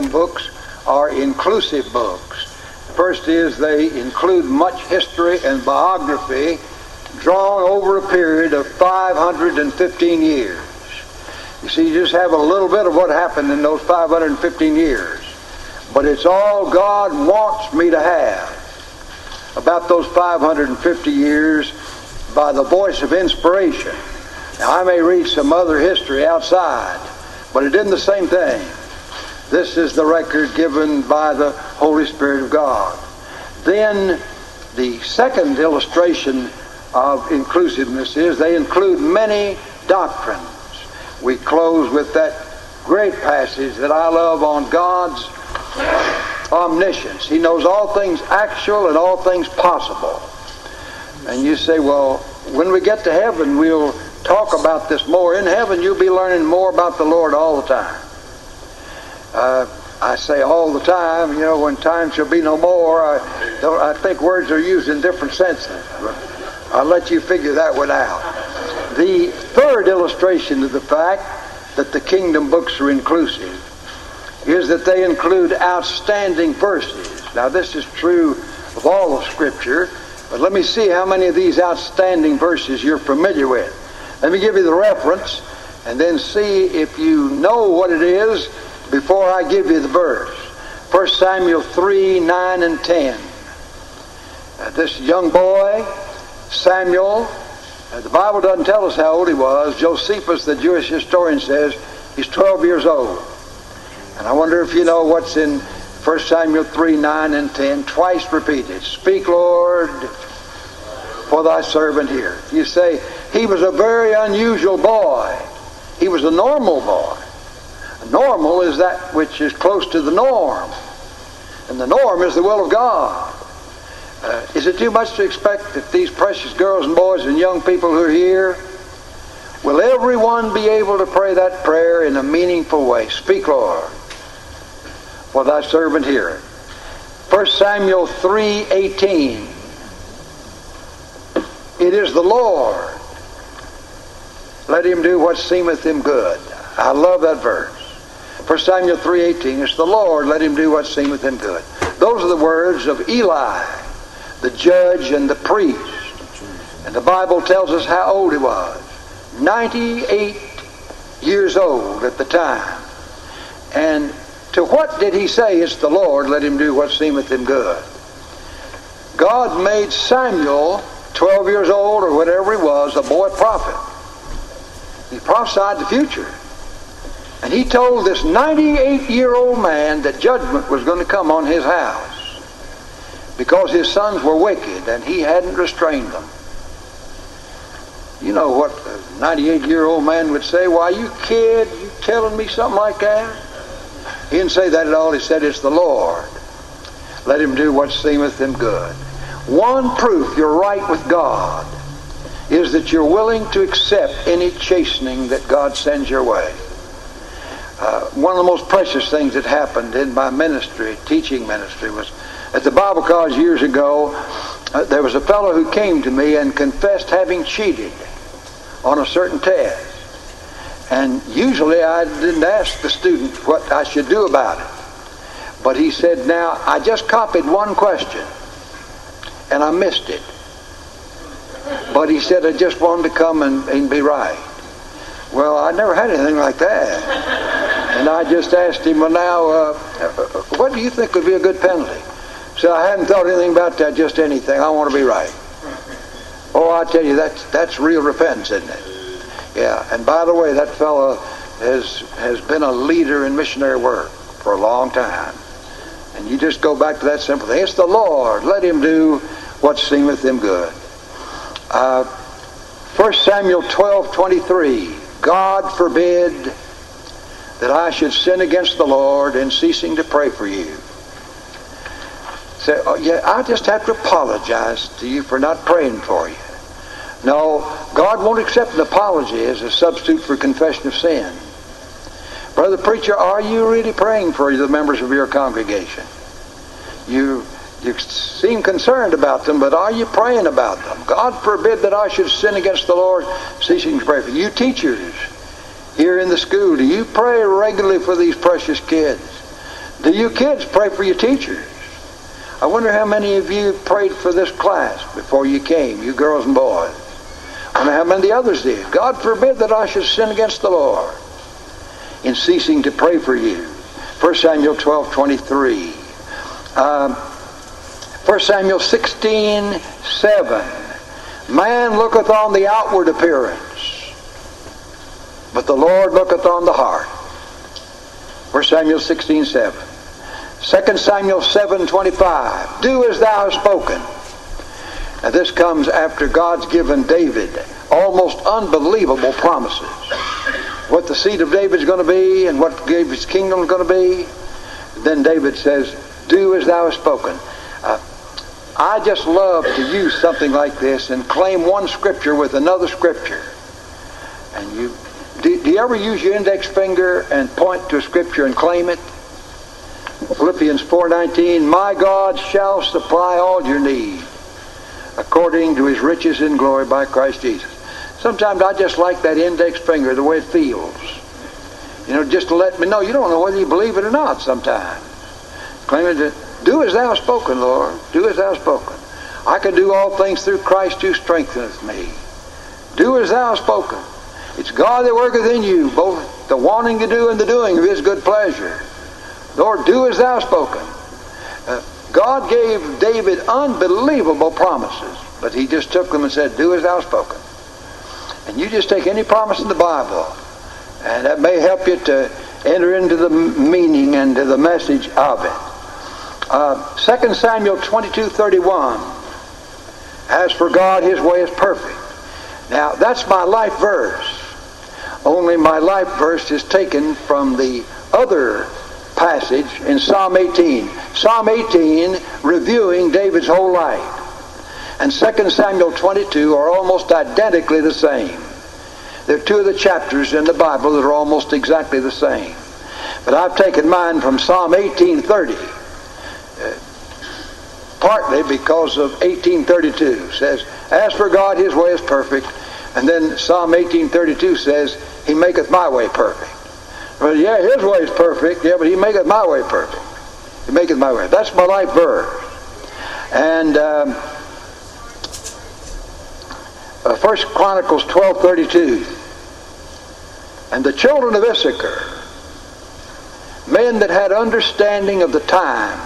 Kingdom books are inclusive books. First is they include much history and biography drawn over a period of 515 years. You see, you just have a little bit of what happened in those 515 years. But it's all God wants me to have about those 550 years by the voice of inspiration. Now, I may read some other history outside, but it isn't the same thing. This is the record given by the Holy Spirit of God. Then the second illustration of inclusiveness is they include many doctrines. We close with that great passage that I love on God's omniscience. He knows all things actual and all things possible. And you say, well, when we get to heaven, we'll talk about this more. In heaven, you'll be learning more about the Lord all the time. I say all the time, when time shall be no more. I think words are used in different senses. But I'll let you figure that one out. The third illustration of the fact that the kingdom books are inclusive is that they include outstanding verses. Now, this is true of all of Scripture, but let me see how many of these outstanding verses you're familiar with. Let me give you the reference, and then see if you know what it is before I give you the verse. 1 Samuel 3, 9, and 10. This young boy, Samuel, the Bible doesn't tell us how old he was. Josephus, the Jewish historian, says he's 12 years old. And I wonder if you know what's in 1 Samuel 3, 9, and 10, twice repeated. Speak, Lord, for thy servant here. You say, he was a very unusual boy. He was a normal boy. Normal is that which is close to the norm. And the norm is the will of God. Is it too much to expect that these precious girls and boys and young people who are here, will everyone be able to pray that prayer in a meaningful way? Speak, Lord, for thy servant heareth. 1 Samuel 3:18. It is the Lord. Let him do what seemeth him good. I love that verse. 1 Samuel 3:18. It's the Lord. Let him do what seemeth him good. Those are the words of Eli, the judge and the priest. And the Bible tells us how old he was. 98 years old at the time. And to what did he say? It's the Lord, let him do what seemeth him good. God made Samuel, 12 years old or whatever he was, a boy prophet. He prophesied the future. And he told this 98-year-old man that judgment was going to come on his house because his sons were wicked and he hadn't restrained them. You know what a 98-year-old man would say? Why, you kid, you telling me something like that? He didn't say that at all. He said, it's the Lord. Let him do what seemeth him good. One proof you're right with God is that you're willing to accept any chastening that God sends your way. One of the most precious things that happened in my ministry, teaching ministry, was at the Bible college years ago, there was a fellow who came to me and confessed having cheated on a certain test. And usually I didn't ask the student what I should do about it. But he said, now, I just copied one question and I missed it. But he said, I just wanted to come and be right. Well, I never had anything like that. And I just asked him, well, now, what do you think would be a good penalty? So I hadn't thought anything about that, just anything. I want to be right. Oh, I tell you, that's real repentance, isn't it? Yeah, and by the way, that fellow has been a leader in missionary work for a long time. And you just go back to that simple thing. It's the Lord. Let him do what seemeth him good. 1 Samuel 12:23. God forbid that I should sin against the Lord in ceasing to pray for you. Say, oh, yeah, I just have to apologize to you for not praying for you. No, God won't accept an apology as a substitute for confession of sin. Brother preacher, are you really praying for the members of your congregation? You seem concerned about them, but are you praying about them? God forbid that I should sin against the Lord, ceasing to pray for you. You teachers here in the school, do you pray regularly for these precious kids? Do you kids pray for your teachers? I wonder how many of you prayed for this class before you came, you girls and boys. I wonder how many of the others did. God forbid that I should sin against the Lord in ceasing to pray for you. 1 Samuel 12:23. 1 Samuel 16:7. Man looketh on the outward appearance, but the Lord looketh on the heart. 1 Samuel 16:7. 2 Samuel 7:25. Do as thou hast spoken. Now this comes after God's given David almost unbelievable promises. What the seed of David's going to be and what David's kingdom is going to be. Then David says, do as thou hast spoken. I just love to use something like this and claim one scripture with another scripture. And do you ever use your index finger and point to a scripture and claim it? Philippians 4:19, my God shall supply all your need according to his riches in glory by Christ Jesus. Sometimes I just like that index finger, the way it feels. You know, just to let me know. You don't know whether you believe it or not sometimes. Claiming to do as thou hast spoken, Lord. Do as thou hast spoken. I can do all things through Christ who strengtheneth me. Do as thou hast spoken. It's God that worketh in you, both the wanting to do and the doing of his good pleasure. Lord, do as thou hast spoken. God gave David unbelievable promises, but he just took them and said, do as thou hast spoken. And you just take any promise in the Bible, and that may help you to enter into the meaning and to the message of it. 2 Samuel 22:31. As for God, his way is perfect. Now, that's my life verse. Only my life verse is taken from the other passage in Psalm 18. Psalm 18 reviewing David's whole life. And 2 Samuel 22 are almost identically the same. There are two of the chapters in the Bible that are almost exactly the same. But I've taken mine from Psalm 18:30. Partly because of 18:32. It says, as for God, his way is perfect. And then Psalm 18:32 says, he maketh my way perfect. Well, yeah, his way is perfect. Yeah, but he maketh my way perfect. He maketh my way. That's my life verse. And 1 Chronicles 12:32. And the children of Issachar, men that had understanding of the times,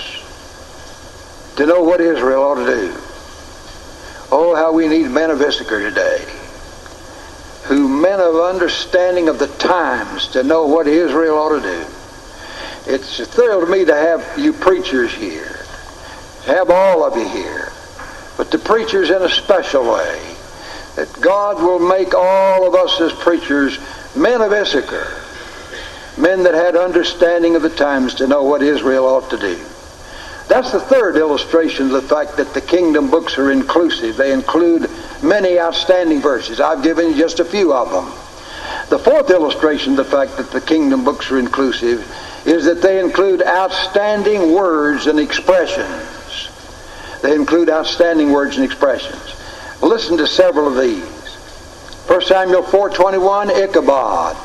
to know what Israel ought to do. Oh, how we need men of Issachar today, who men of understanding of the times to know what Israel ought to do. It's a thrill to me to have you preachers here, to have all of you here, but the preachers in a special way, that God will make all of us as preachers men of Issachar, men that had understanding of the times to know what Israel ought to do. That's the third illustration of the fact that the kingdom books are inclusive. They include many outstanding verses. I've given you just a few of them. The fourth illustration of the fact that the kingdom books are inclusive is that they include outstanding words and expressions. They include outstanding words and expressions. Listen to several of these. 1 Samuel 4:21, Ichabod.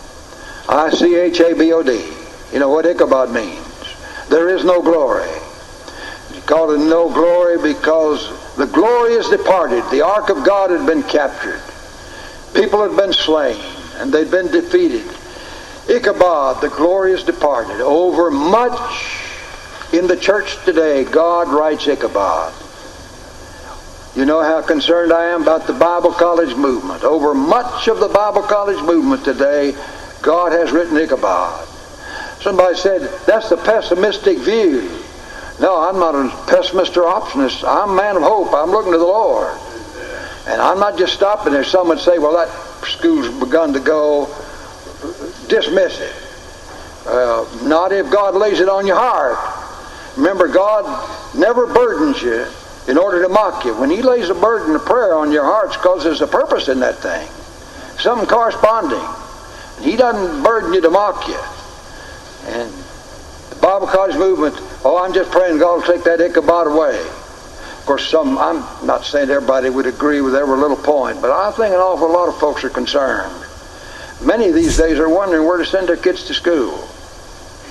Ichabod. You know what Ichabod means? There is no glory. You call it no glory because the glory is departed. The ark of God had been captured. People had been slain and they'd been defeated. Ichabod, the glory is departed. Over much in the church today, God writes Ichabod. You know how concerned I am about the Bible college movement. Over much of the Bible college movement today, God has written Ichabod. Somebody said, that's the pessimistic view. No, I'm not a pessimist or optimist. I'm a man of hope. I'm looking to the Lord. And I'm not just stopping there. Some would say, well, that school's begun to go. Dismiss it. Not if God lays it on your heart. Remember, God never burdens you in order to mock you. When he lays a burden of prayer on your heart, it's because there's a purpose in that thing. Something corresponding. He doesn't burden you to mock you. And the Bible college movement, oh, I'm just praying God will take that Ichabod away. Of course, I'm not saying everybody would agree with every little point, but I think an awful lot of folks are concerned. Many of these days are wondering where to send their kids to school.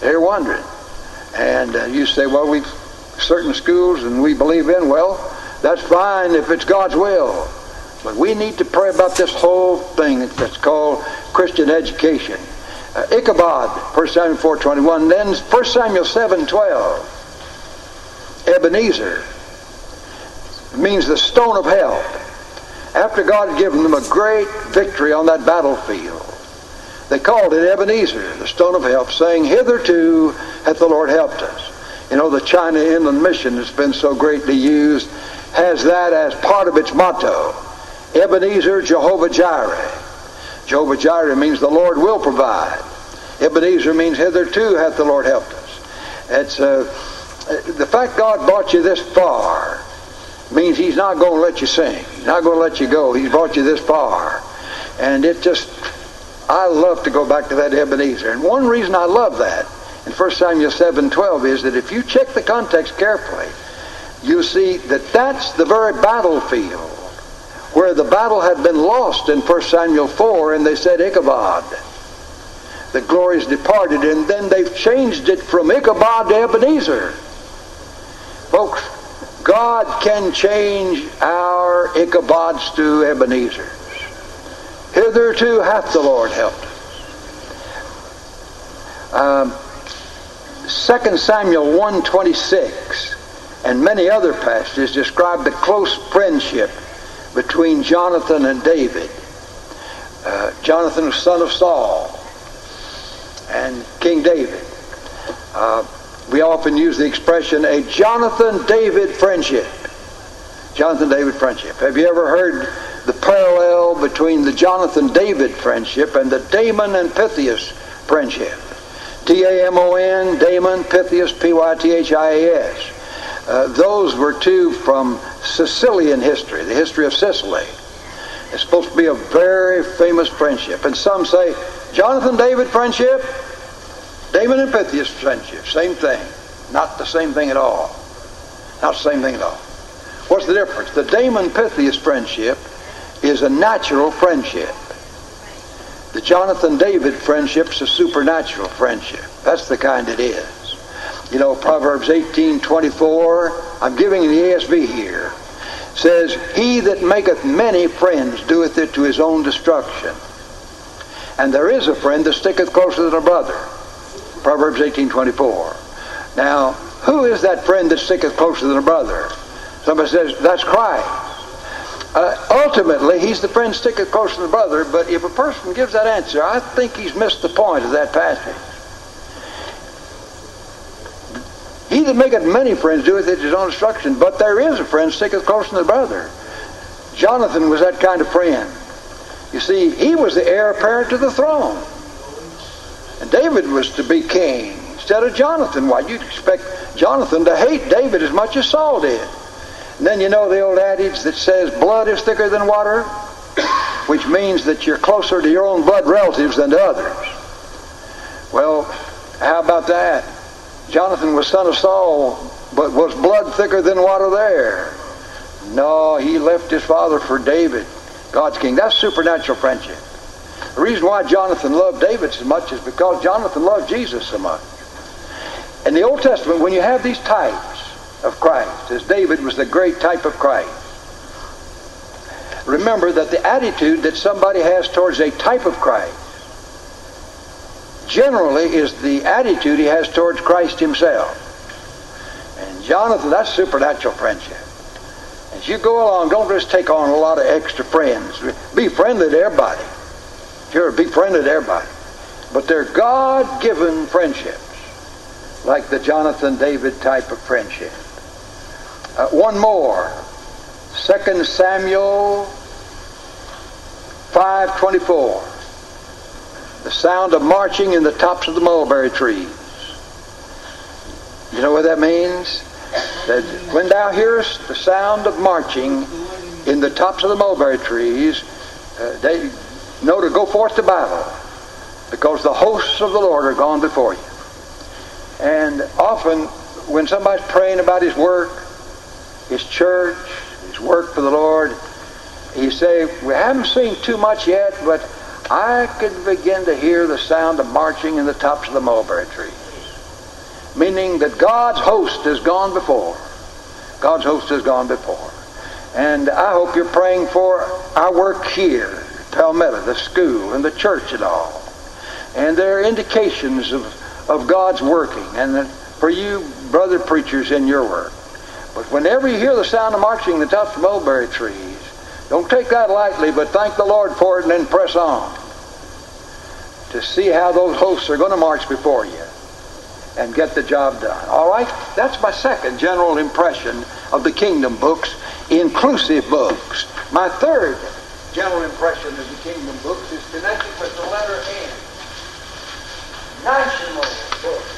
They're wondering. And you say, well, we've certain schools and we believe in, well, that's fine if it's God's will. But we need to pray about this whole thing that's called Christian education. Ichabod, 1 Samuel 4:21. Then 1 Samuel 7:12. Ebenezer means the stone of help. After God had given them a great victory on that battlefield, they called it Ebenezer, the stone of help, saying, hitherto hath the Lord helped us. You know, the China Inland Mission that's been so greatly used has that as part of its motto. Ebenezer, Jehovah Jireh. Jehovah Jireh means the Lord will provide. Ebenezer means hitherto hath the Lord helped us. It's the fact God brought you this far means He's not going to let you sing. He's not going to let you go. He's brought you this far. And I love to go back to that Ebenezer. And one reason I love that in 1 Samuel 7:12 is that if you check the context carefully, you'll see that that's the very battlefield where the battle had been lost in 1 Samuel 4, and they said Ichabod. The glory's departed, and then they've changed it from Ichabod to Ebenezer. Folks, God can change our Ichabods to Ebenezers. Hitherto hath the Lord helped us. 2 Samuel 1:26 and many other passages describe the close friendship between Jonathan and David. Jonathan was son of Saul and King David. We often use the expression a Jonathan-David friendship. Jonathan-David friendship. Have you ever heard the parallel between the Jonathan-David friendship and the Damon and Pythias friendship? T-A-M-O-N, Damon, Pythias, P-Y-T-H-I-A-S. Those were two from Sicilian history, the history of Sicily. It's supposed to be a very famous friendship. And some say, Jonathan-David friendship, Damon and Pythias friendship, same thing. Not the same thing at all. Not the same thing at all. What's the difference? The Damon-Pythias friendship is a natural friendship. The Jonathan-David friendship's a supernatural friendship. That's the kind it is. You know, Proverbs 18:24, I'm giving the ESV here, says, he that maketh many friends doeth it to his own destruction. And there is a friend that sticketh closer than a brother. Proverbs 18:24. Now, who is that friend that sticketh closer than a brother? Somebody says, that's Christ. Ultimately, he's the friend sticketh closer than a brother, but if a person gives that answer, I think he's missed the point of that passage. He that maketh many friends doeth it to his own destruction, but there is a friend sticketh closer than a brother. Jonathan was that kind of friend. You see, he was the heir apparent to the throne. And David was to be king instead of Jonathan. Why, you'd expect Jonathan to hate David as much as Saul did. And then you know the old adage that says blood is thicker than water, which means that you're closer to your own blood relatives than to others. Well, how about that? Jonathan was son of Saul, but was blood thicker than water there? No, he left his father for David, God's king. That's supernatural friendship. The reason why Jonathan loved David so much is because Jonathan loved Jesus so much. In the Old Testament, when you have these types of Christ, as David was the great type of Christ, remember that the attitude that somebody has towards a type of Christ generally is the attitude he has towards Christ himself. And Jonathan, that's supernatural friendship. As you go along, don't just take on a lot of extra friends. Be friendly to everybody. Sure, be friendly to everybody. But they're God-given friendships, like the Jonathan-David type of friendship. One more. 2 Samuel 5:24. The sound of marching in the tops of the mulberry trees. You know what that means? That when thou hearest the sound of marching in the tops of the mulberry trees, they know to go forth to battle, because the hosts of the Lord are gone before you. And often when somebody's praying about his work, his church, his work for the Lord, he say, we haven't seen too much yet, but I could begin to hear the sound of marching in the tops of the mulberry trees. meaning that God's host has gone before. God's host has gone before. And I hope you're praying for our work here, Palmetto, the school, and the church and all. And there are indications of God's working, and for you, brother preachers, in your work. But whenever you hear the sound of marching in the tops of mulberry trees, don't take that lightly, but thank the Lord for it and then press on to see how those hosts are going to march before you and get the job done. All right? That's my second general impression of the kingdom books, inclusive books. My third general impression of the kingdom books is connected with the letter N. National books.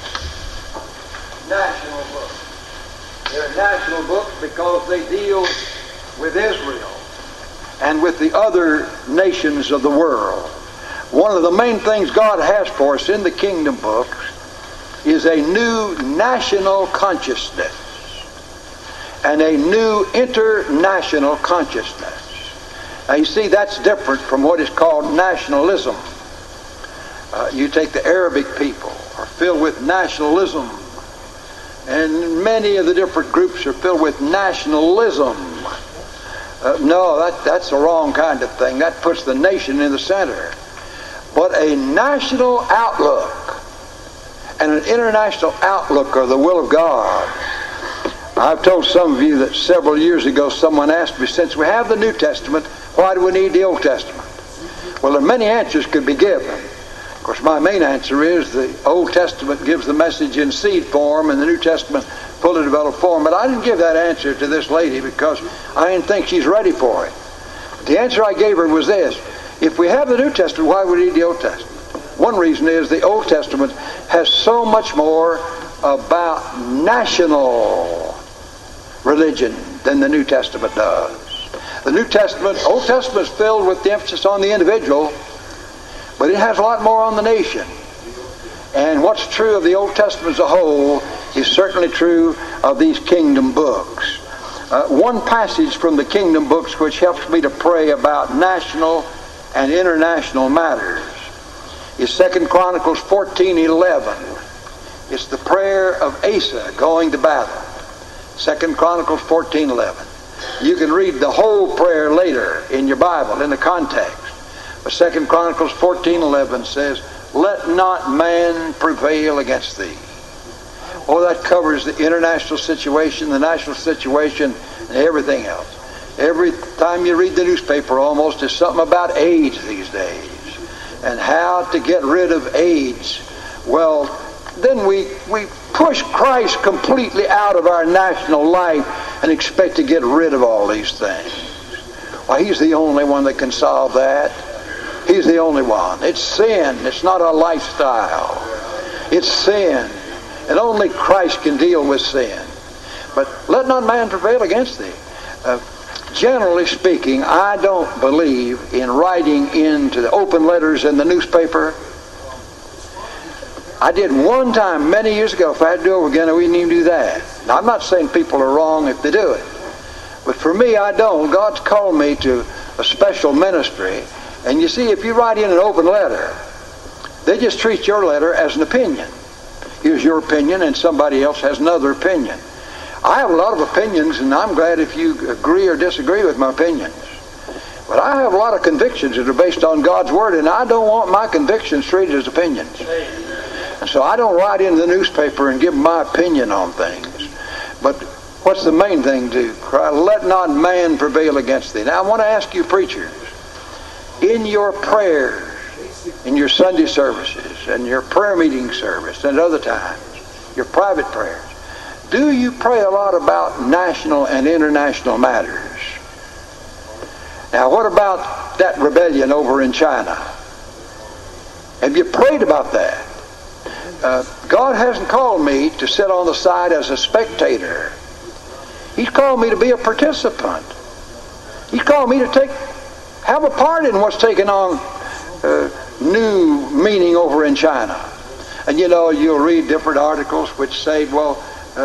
National books. They're national books because they deal with Israel and with the other nations of the world. One of the main things God has for us in the kingdom books is a new national consciousness and a new international consciousness. Now you see, that's different from what is called nationalism. You take the Arabic people are filled with nationalism, and many of the different groups are filled with nationalism. No, that's the wrong kind of thing. That puts the nation in the center. But a national outlook and an international outlook are the will of God. I've told some of you that several years ago someone asked me, since we have the New Testament, why do we need the Old Testament? Well, there are many answers could be given. Of course, my main answer is the Old Testament gives the message in seed form and the New Testament fully developed form. But I didn't give that answer to this lady because I didn't think she's ready for it. The answer I gave her was this: if we have the New Testament, why would we need the Old Testament? One reason is the Old Testament has so much more about national religion than the New Testament does. The Old Testament is filled with the emphasis on the individual, but it has a lot more on the nation. And what's true of the Old Testament as a whole is certainly true of these kingdom books. One passage from the kingdom books which helps me to pray about national and international matters is 2 Chronicles 14:11. It's the prayer of Asa going to battle. 2 Chronicles 14:11. You can read the whole prayer later in your Bible in the context. But 2 Chronicles 14:11 says, "Let not man prevail against thee." Oh, that covers the international situation, the national situation, and everything else. Every time you read the newspaper almost, there's something about AIDS these days and how to get rid of AIDS. Well, then we push Christ completely out of our national life and expect to get rid of all these things. Well, He's the only one that can solve that. He's the only one. It's sin. It's not a lifestyle. It's sin. And only Christ can deal with sin. But let not man prevail against thee. Generally speaking, I don't believe in writing into the open letters in the newspaper. I did one time many years ago. If I had to do it over again, I wouldn't even do that. Now, I'm not saying people are wrong if they do it. But for me, I don't. God's called me to a special ministry. And you see, if you write in an open letter, they just treat your letter as an opinion. Here's your opinion, and somebody else has another opinion. I have a lot of opinions, and I'm glad if you agree or disagree with my opinions. But I have a lot of convictions that are based on God's Word, and I don't want my convictions treated as opinions. And so I don't write in the newspaper and give my opinion on things. But what's the main thing to cry? Let not man prevail against thee. Now I want to ask you preachers, in your prayers, in your Sunday services, and your prayer meeting service, and other times, your private prayers, do you pray a lot about national and international matters? Now, what about that rebellion over in China? Have you prayed about that? God hasn't called me to sit on the side as a spectator. He's called me to be a participant. He's called me to have a part in what's taking on new meaning over in China. And you know, you'll read different articles which say, well,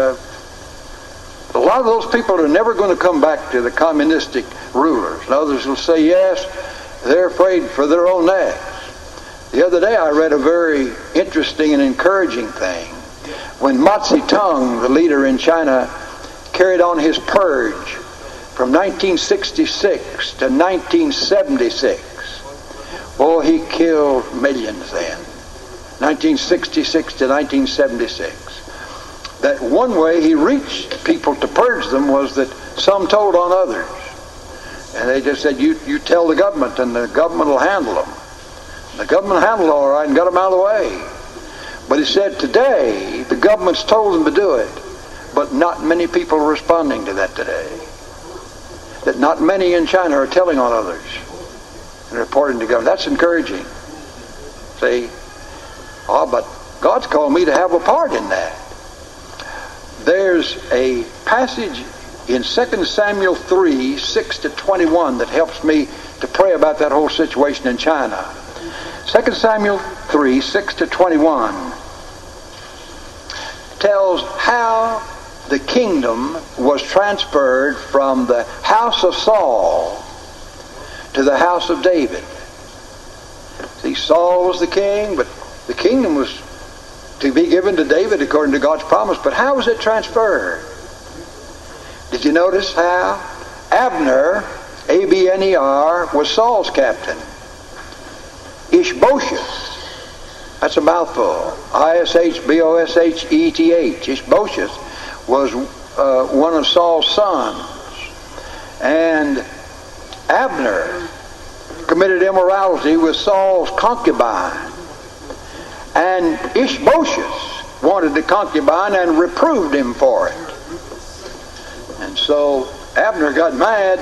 a lot of those people are never going to come back to the communistic rulers. And others will say, yes, they're afraid for their own necks. The other day I read a very interesting and encouraging thing when Mao Zedong, the leader in China, carried on his purge from 1966 to 1976. Oh, he killed millions then. 1966 to 1976. That one way he reached people to purge them was that some told on others. And they just said, you tell the government and the government will handle them. The government handled it all right and got them out of the way. But he said today the government's told them to do it, but not many people are responding to that today. That not many in China are telling on others and reporting to government. That's encouraging. See? Oh, but God's called me to have a part in that. There's a passage in 2 Samuel 3, 6 to 21 that helps me to pray about that whole situation in China. 2 Samuel 3, 6 to 21 tells how the kingdom was transferred from the house of Saul to the house of David. See, Saul was the king, but the kingdom was to be given to David according to God's promise. But how was it transferred? Did you notice how Abner, Abner, was Saul's captain? Ishbosheth, that's a mouthful, Ishbosheth. Ishbosheth was one of Saul's sons. And Abner committed immorality with Saul's concubine. And Ishbosheth wanted the concubine and reproved him for it. And so Abner got mad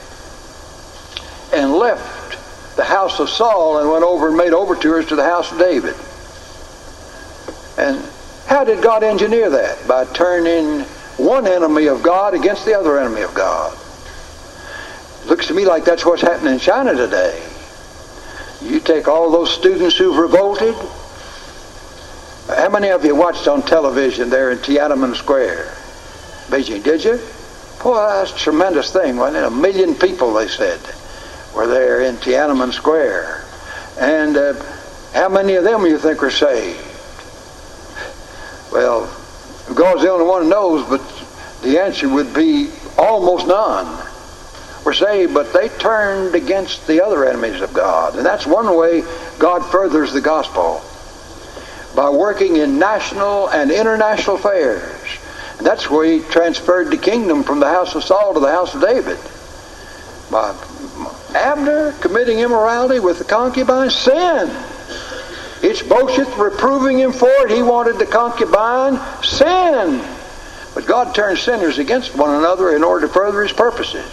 and left the house of Saul and went over and made overtures to the house of David. And how did God engineer that? By turning one enemy of God against the other enemy of God. It looks to me like that's what's happening in China today. You take all those students who've revolted. How many of you watched on television there in Tiananmen Square, Beijing? Did you? Boy, that's a tremendous thing, wasn't it? 1 million people, they said, were there in Tiananmen Square. And how many of them you think are saved? Well, God's the only one who knows, but the answer would be almost none were saved, but they turned against the other enemies of God. And that's one way God furthers the gospel, by working in national and international affairs. And that's where he transferred the kingdom from the house of Saul to the house of David. By Abner committing immorality with the concubine, sin. Ishbosheth reproving him for it. He wanted the concubine, sin. But God turns sinners against one another in order to further his purposes.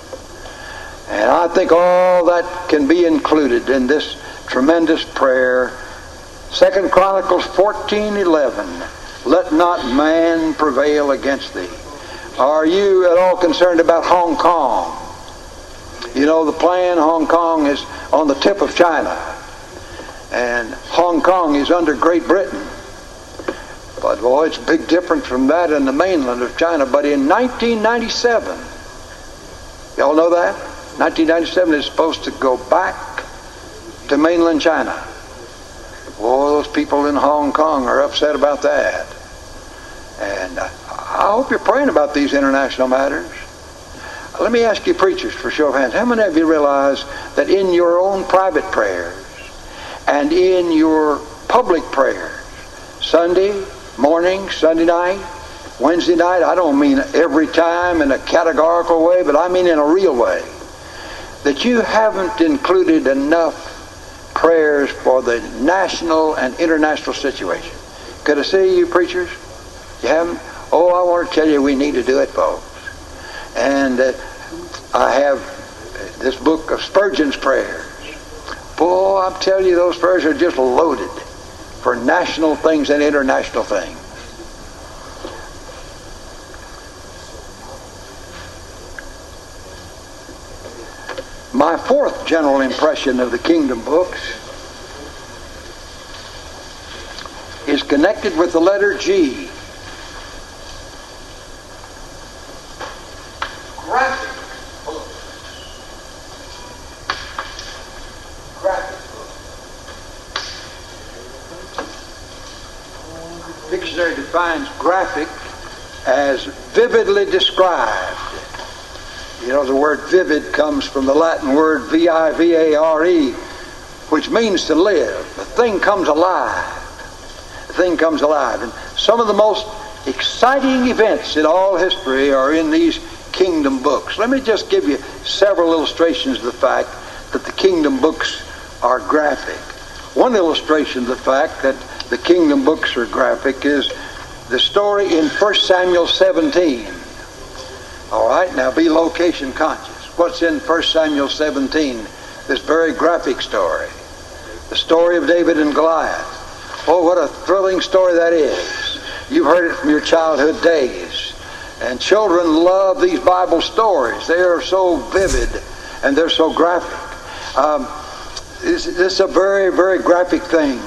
And I think all that can be included in this tremendous prayer. 2 Chronicles 14:11. Let not man prevail against thee. Are you at all concerned about Hong Kong? You know, the plan, Hong Kong is on the tip of China. And Hong Kong is under Great Britain. But boy, it's a big difference from that in the mainland of China. But in 1997, y'all know that? 1997 is supposed to go back to mainland China. Oh, those people in Hong Kong are upset about that. And I hope you're praying about these international matters. Let me ask you preachers, for show of hands, how many of you realize that in your own private prayers and in your public prayers, Sunday morning, Sunday night, Wednesday night, I don't mean every time in a categorical way, but I mean in a real way, that you haven't included enough prayers for the national and international situation? Could I see you preachers? You haven't? Oh, I want to tell you we need to do it, folks. And I have this book of Spurgeon's prayers. Boy, I'm telling you, those prayers are just loaded for national things and international things. My fourth general impression of the Kingdom books is connected with the letter G. Graphic books. Graphic books. Dictionary defines means graphic, as vividly described. You know, the word vivid comes from the Latin word V-I-V-A-R-E, which means to live. The thing comes alive. The thing comes alive. And some of the most exciting events in all history are in these kingdom books. Let me just give you several illustrations of the fact that the kingdom books are graphic. One illustration of the fact that the kingdom books are graphic is the story in 1 Samuel 17. All right, now be location conscious. What's in 1 Samuel 17? This very graphic story. The story of David and Goliath. Oh, what a thrilling story that is. You've heard it from your childhood days. And children love these Bible stories. They are so vivid and they're so graphic. This is a very, very graphic thing.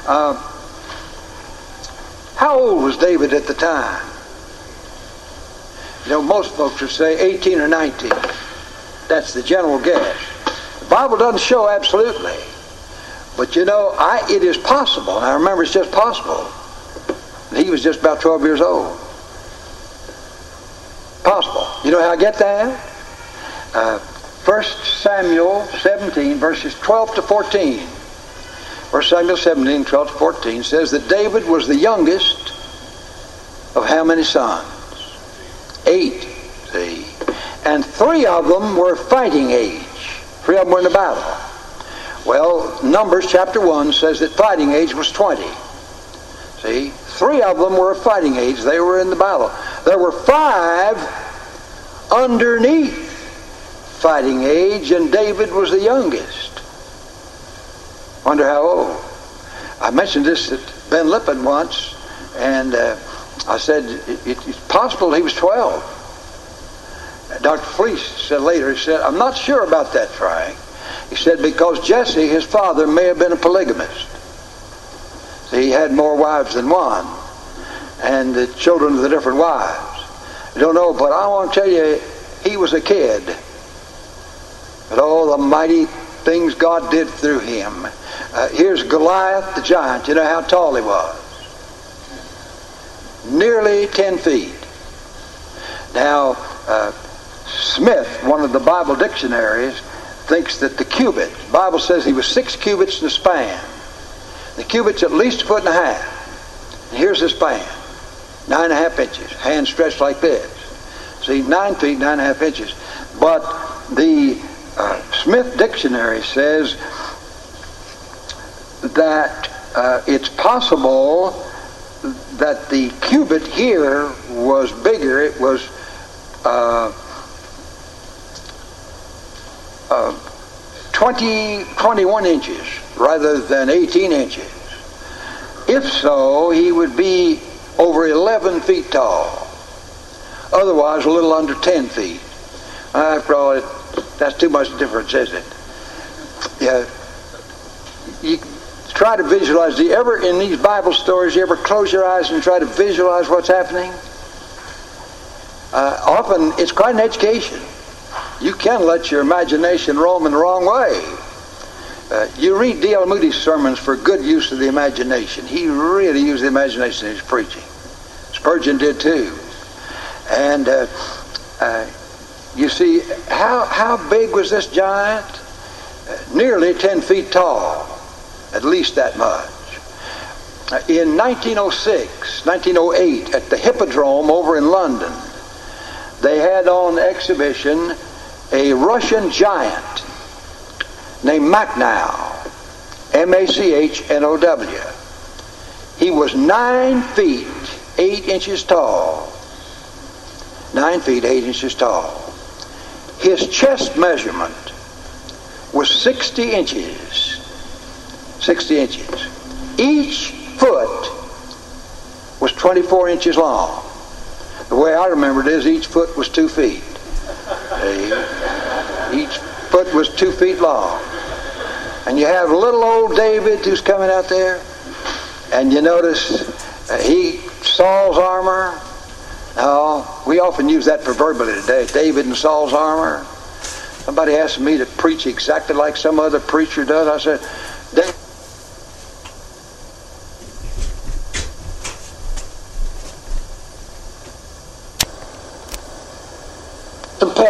How old was David at the time? You know, most folks would say 18 or 19. That's the general guess. The Bible doesn't show absolutely. But you know, it is possible, and I remember it's just possible, he was just about 12 years old. Possible. You know how I get that? 1 Samuel 17, verses 12 to 14. 1 Samuel 17, 12 to 14 says that David was the youngest of how many sons? 8. See? And 3 of them were fighting age. 3 of them were in the battle. Well, Numbers chapter 1 says that fighting age was 20. See? 3 of them were fighting age. They were in the battle. There were 5 underneath fighting age, and David was the youngest. Wonder how old. I mentioned this at Ben Lippin once, and I said it's possible he was 12. Dr. Fleece said later, he said, I'm not sure about that, Frank. He said, because Jesse, his father, may have been a polygamist. See, he had more wives than one, and the children of the different wives. I don't know, but I want to tell you, he was a kid. But all the mighty things God did through him. Here's Goliath the giant. You know how tall he was? Nearly 10 feet. Now, Smith, one of the Bible dictionaries, thinks that the cubit, the Bible says he was 6 cubits in the span. The cubit's at least 1.5 feet. And here's the span, 9.5 inches, hand stretched like this. See, 9 feet, 9.5 inches. But the Smith dictionary says that it's possible that the cubit here was bigger. It was 21 inches rather than 18 inches. If so, he would be over 11 feet tall. Otherwise, a little under 10 feet. After all, that's too much difference, isn't it? Yeah. You try to visualize. Do you ever, in these Bible stories, you ever close your eyes and try to visualize what's happening? Often, it's quite an education. You can let your imagination roam in the wrong way. You read D.L. Moody's sermons for good use of the imagination. He really used the imagination in his preaching. Spurgeon did too. And you see, how big was this giant? Nearly 10 feet tall. At least that much. In 1908, at the Hippodrome over in London, they had on exhibition a Russian giant named Machnow, M-A-C-H-N-O-W. He was 9 feet 8 inches tall. 9 feet 8 inches tall. His chest measurement was 60 inches. 60 inches. Each foot was 24 inches long. The way I remember it is each foot was 2 feet. Each foot was 2 feet long. And you have little old David who's coming out there, and you notice Saul's armor. Now, we often use that proverbially today, David and Saul's armor. Somebody asked me to preach exactly like some other preacher does. I said, David,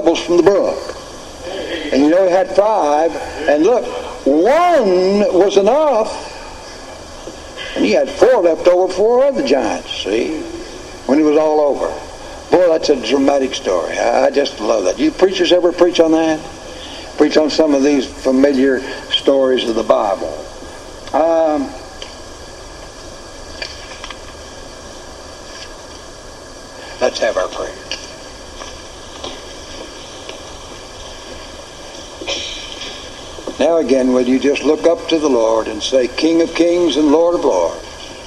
pebbles from the brook. And you know he had 5. And look, 1 was enough. And he had 4 left over for other giants, see, when he was all over. Boy, that's a dramatic story. I just love that. You preachers ever preach on that? Preach on some of these familiar stories of the Bible. Let's have our prayer. Now again, will you just look up to the Lord and say, King of kings and Lord of lords.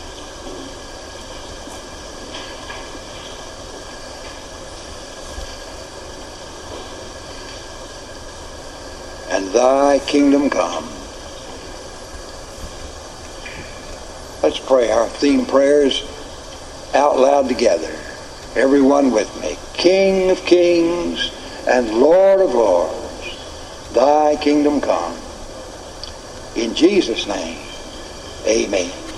And thy kingdom come. Let's pray our theme prayers out loud together. Everyone with me. King of kings and Lord of lords. Thy kingdom come. In Jesus' name, amen.